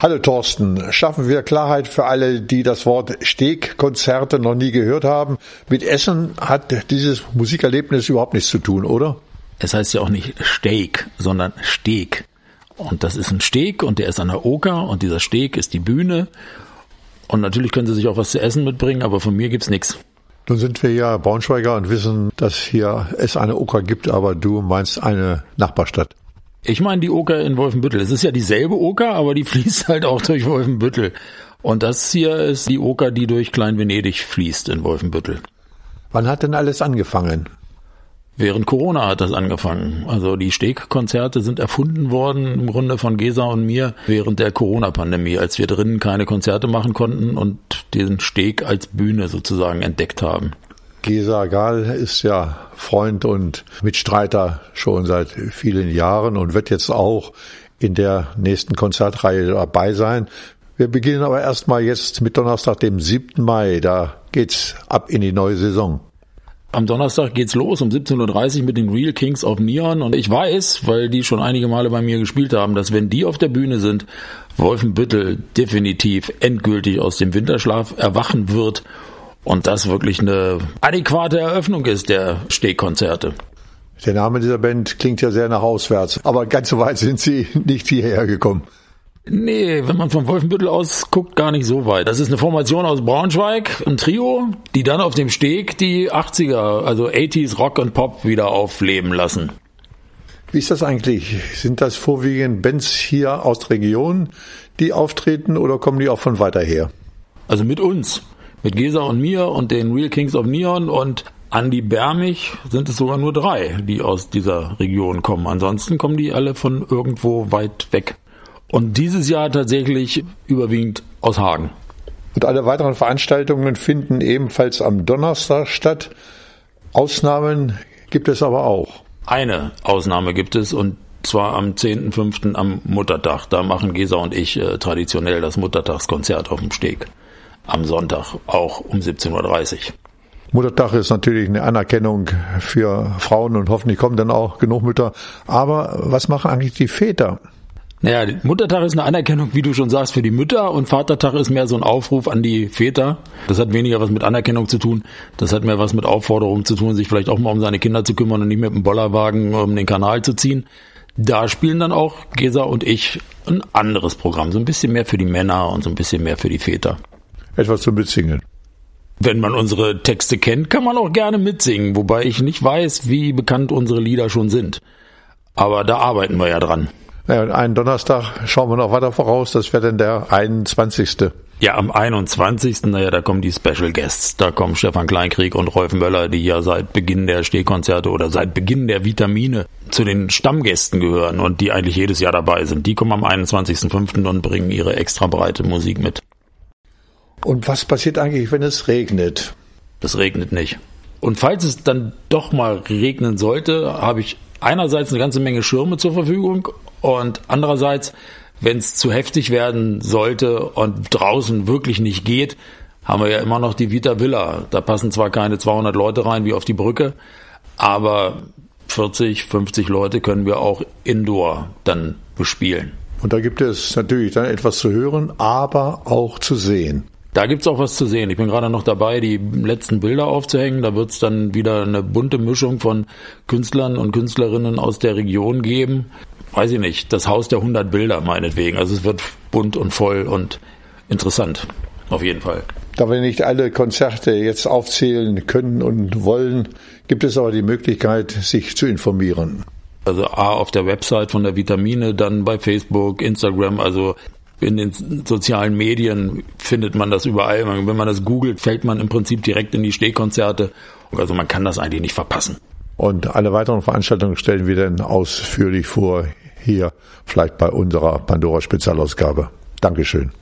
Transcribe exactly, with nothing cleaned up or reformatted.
Hallo Thorsten, schaffen wir Klarheit für alle, die das Wort Steg-Konzerte noch nie gehört haben. Mit Essen hat dieses Musikerlebnis überhaupt nichts zu tun, oder? Es heißt ja auch nicht Steg, sondern Steg. Und das ist ein Steg und der ist an der Oker und dieser Steg ist die Bühne. Und natürlich können Sie sich auch was zu essen mitbringen, aber von mir gibt's nichts. Nun sind wir ja Braunschweiger und wissen, dass hier es eine Oker gibt, aber du meinst eine Nachbarstadt. Ich meine die Oker in Wolfenbüttel. Es ist ja dieselbe Oker, aber die fließt halt auch durch Wolfenbüttel. Und das hier ist die Oker, die durch Klein-Venedig fließt in Wolfenbüttel. Wann hat denn alles angefangen? Während Corona hat das angefangen. Also die Steg-Konzerte sind erfunden worden im Grunde von Gesa und mir während der Corona-Pandemie, als wir drinnen keine Konzerte machen konnten und den Steg als Bühne sozusagen entdeckt haben. Gesa Gahl ist ja Freund und Mitstreiter schon seit vielen Jahren und wird jetzt auch in der nächsten Konzertreihe dabei sein. Wir beginnen aber erstmal jetzt mit Donnerstag, dem siebten Mai. Da geht's ab in die neue Saison. Am Donnerstag geht's los um siebzehn Uhr dreißig mit den Real Kings of Neon und ich weiß, weil die schon einige Male bei mir gespielt haben, dass wenn die auf der Bühne sind, Wolfenbüttel definitiv endgültig aus dem Winterschlaf erwachen wird und das wirklich eine adäquate Eröffnung ist der Steg-Konzerte. Der Name dieser Band klingt ja sehr nach auswärts, aber ganz so weit sind sie nicht hierher gekommen. Nee, wenn man von Wolfenbüttel aus guckt, gar nicht so weit. Das ist eine Formation aus Braunschweig, ein Trio, die dann auf dem Steg die achtziger, also achtziger Rock und Pop wieder aufleben lassen. Wie ist das eigentlich? Sind das vorwiegend Bands hier aus der Region, die auftreten oder kommen die auch von weiter her? Also mit uns, mit Gesa und mir und den Real Kings of Neon und Andi Bermich sind es sogar nur drei, die aus dieser Region kommen. Ansonsten kommen die alle von irgendwo weit weg. Und dieses Jahr tatsächlich überwiegend aus Hagen. Und alle weiteren Veranstaltungen finden ebenfalls am Donnerstag statt. Ausnahmen gibt es aber auch. Eine Ausnahme gibt es und zwar am zehnten fünften am Muttertag. Da machen Gesa und ich äh, traditionell das Muttertagskonzert auf dem Steg. Am Sonntag auch um siebzehn Uhr dreißig. Muttertag ist natürlich eine Anerkennung für Frauen und hoffentlich kommen dann auch genug Mütter. Aber was machen eigentlich die Väter? Naja, Muttertag ist eine Anerkennung, wie du schon sagst, für die Mütter und Vatertag ist mehr so ein Aufruf an die Väter. Das hat weniger was mit Anerkennung zu tun, das hat mehr was mit Aufforderung zu tun, sich vielleicht auch mal um seine Kinder zu kümmern und nicht mit dem Bollerwagen um den Kanal zu ziehen. Da spielen dann auch Gesa und ich ein anderes Programm, so ein bisschen mehr für die Männer und so ein bisschen mehr für die Väter. Etwas zum Mitsingen. Wenn man unsere Texte kennt, kann man auch gerne mitsingen, wobei ich nicht weiß, wie bekannt unsere Lieder schon sind. Aber da arbeiten wir ja dran. Naja, und einen Donnerstag schauen wir noch weiter voraus, das wäre dann der einundzwanzigste Ja, am einundzwanzigsten Naja, da kommen die Special Guests. Da kommen Stefan Kleinkrieg und Rolf Möller, die ja seit Beginn der Stehkonzerte oder seit Beginn der Vitamine zu den Stammgästen gehören und die eigentlich jedes Jahr dabei sind. Die kommen am einundzwanzigsten fünften und bringen ihre extra breite Musik mit. Und was passiert eigentlich, wenn es regnet? Es regnet nicht. Und falls es dann doch mal regnen sollte, habe ich einerseits eine ganze Menge Schirme zur Verfügung und andererseits, wenn es zu heftig werden sollte und draußen wirklich nicht geht, haben wir ja immer noch die Vita Villa. Da passen zwar keine zweihundert Leute rein wie auf die Brücke, aber vierzig, fünfzig Leute können wir auch indoor dann bespielen. Und da gibt es natürlich dann etwas zu hören, aber auch zu sehen. Da gibt's auch was zu sehen. Ich bin gerade noch dabei, die letzten Bilder aufzuhängen. Da wird's dann wieder eine bunte Mischung von Künstlern und Künstlerinnen aus der Region geben. Weiß ich nicht, das Haus der hundert Bilder meinetwegen. Also es wird bunt und voll und interessant, auf jeden Fall. Da wir nicht alle Konzerte jetzt aufzählen können und wollen, gibt es aber die Möglichkeit, sich zu informieren. Also A, auf der Website von der Vitamine, dann bei Facebook, Instagram, also in den sozialen Medien findet man das überall. Wenn man das googelt, fällt man im Prinzip direkt in die Stehkonzerte. Also man kann das eigentlich nicht verpassen. Und alle weiteren Veranstaltungen stellen wir dann ausführlich vor, hier vielleicht bei unserer Pandora-Spezialausgabe. Dankeschön.